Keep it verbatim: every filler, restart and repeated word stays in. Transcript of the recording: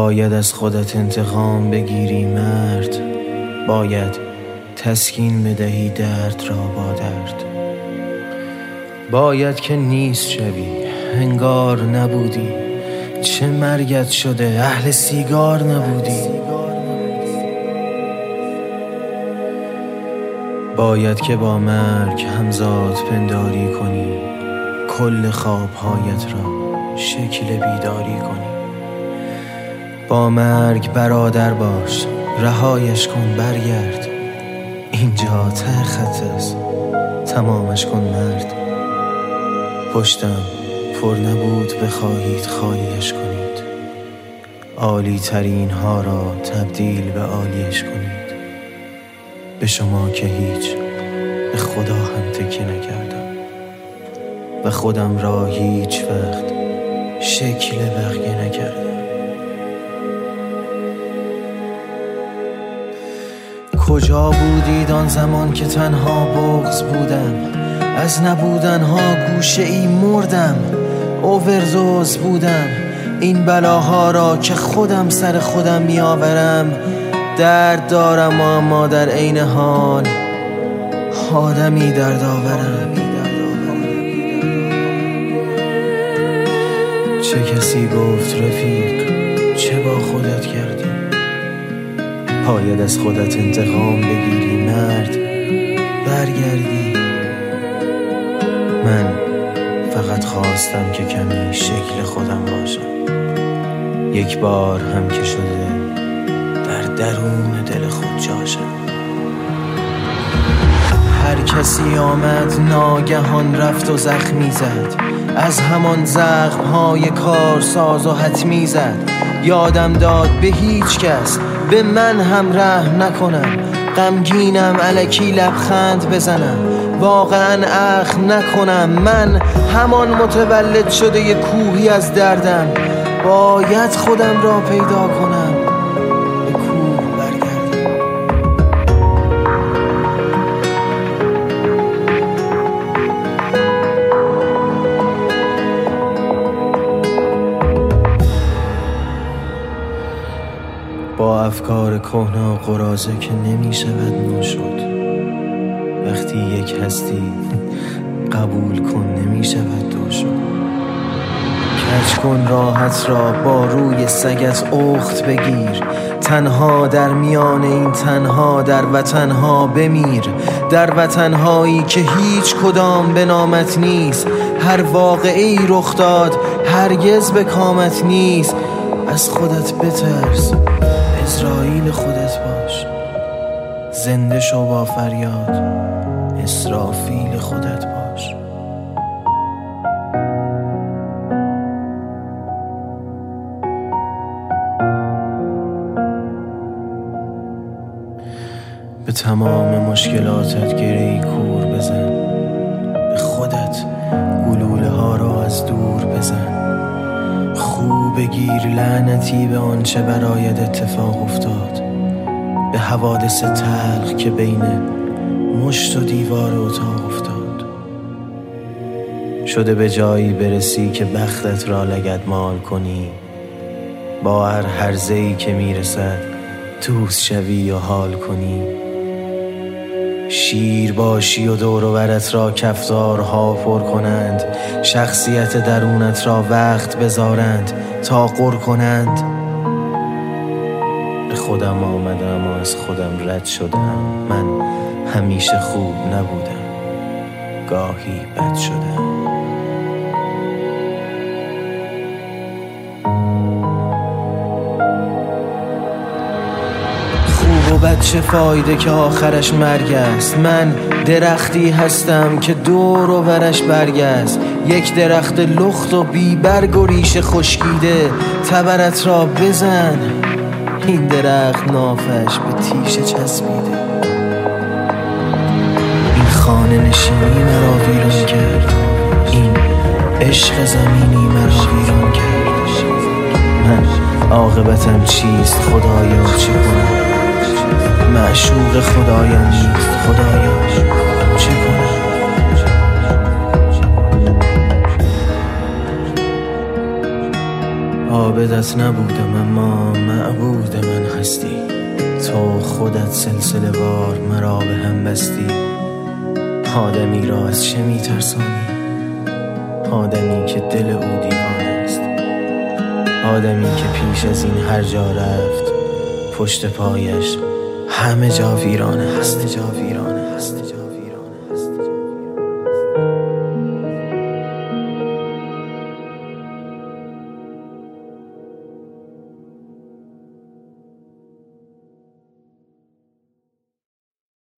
باید از خودت انتقام بگیری مرد، باید تسکین بدهی درد را با درد. باید که نیست شوی، انگار نبودی، چه مرگت شده اهل سیگار نبودی. باید که با مرگ همزاد پنداری کنی، کل خوابهایت را شکل بیداری کنی. با مرگ برادر باش، رهایش کن برگرد، اینجا ته خط است، تمامش کن مرد. پشتم پر نبود بخواهید خالیش کنید، عالی ترین ها را تبدیل به عالیش کنید. به شما که هیچ، به خدا هم تکیه نکردم و خودم را هیچ وقت شکل بقیه نکردم. کجا بودید آن زمان که تنها بغض بودم؟ از نبودنها گوشه ای مردم، اووردوز بودم. این بلاها را که خودم سر خودم می آورم، درد دارم اما در عین حال آدمی درد آورم. چه کسی گفت رفیق چه با خودت کردی؟ باید از خودت انتقام بگیری مرد، برگردی. من فقط خواستم که کمی شکل خودم باشم، یک بار هم که شده در درون دل خود جاشم. هر کسی آمد ناگهان رفت و زخمی زد، از همان زخمهای کار ساز و حتمی زد. یادم داد به هیچ کس به من هم رحم نکنم، غمگینم الکی لبخند بزنم، واقعا اخم نکنم. من همان متولد شده ی کوهی از دردم، باید خودم را پیدا کنم، به کوه برگردم. با افکار کهنه و قراضه که نمی شود نو شد، وقتی یک هستی قبول کن نمی شود دو شد. کج کن راحت را با روی سگت اخت بگیر، تنها در میان این تنها در وطنها بمیر، در وطنهایی که هیچ کدام به نامت نیست. هر واقعی رخ داد هرگز به کامت نیست. از خودت بترس، اسرائیل خودت باش، زنده شو با فریاد، اسرافیل خودت باش. به تمام مشکلاتت گره‌ای کور بزن، به خودت گلوله ها را از دور بزن. خوب بگیر لعنتی به آنچه برایت اتفاق افتاد، به حوادث تلخ که بین مشت و دیوار اتاق افتاد. شده به جایی برسی که بختت را لگدمال کنی، با هر هرزه‌ای که میرسد دوست شوی و حال کنی. شیر باشی و دور و برت را کفتارها پر کنند، شخصیت درونت را وقت بذارند تا غر کنند. به خودم آمدم و از خودم رد شدم، من همیشه خوب نبودم، گاهی بد شدم. خوب و بد چه فایده که آخرش مرگ است؟ من درختی هستم که دور و برش برگ است، یک درخت لخت و بی برگ و ریشه خشکیده. تبرت را بزن، این درخت نافش به تیشه چسبیده. این خانه نشینی مرا ویران کرد، این عشق زمینی مرا ویران کرد. من عاقبتم چیست خدایا چه کنم؟ معشوق خدایم نیست خدایا چه کنم؟ آب عابدت نبودم اما معبود من هستی. تو خودت سلسله وار مرا به هم بستی. آدمی را از چه می ترسانی؟ آدمی که دل او دیوانه است. آدمی که پیش از این هر جا رفت پشت پایش همه جا ویرانه هست.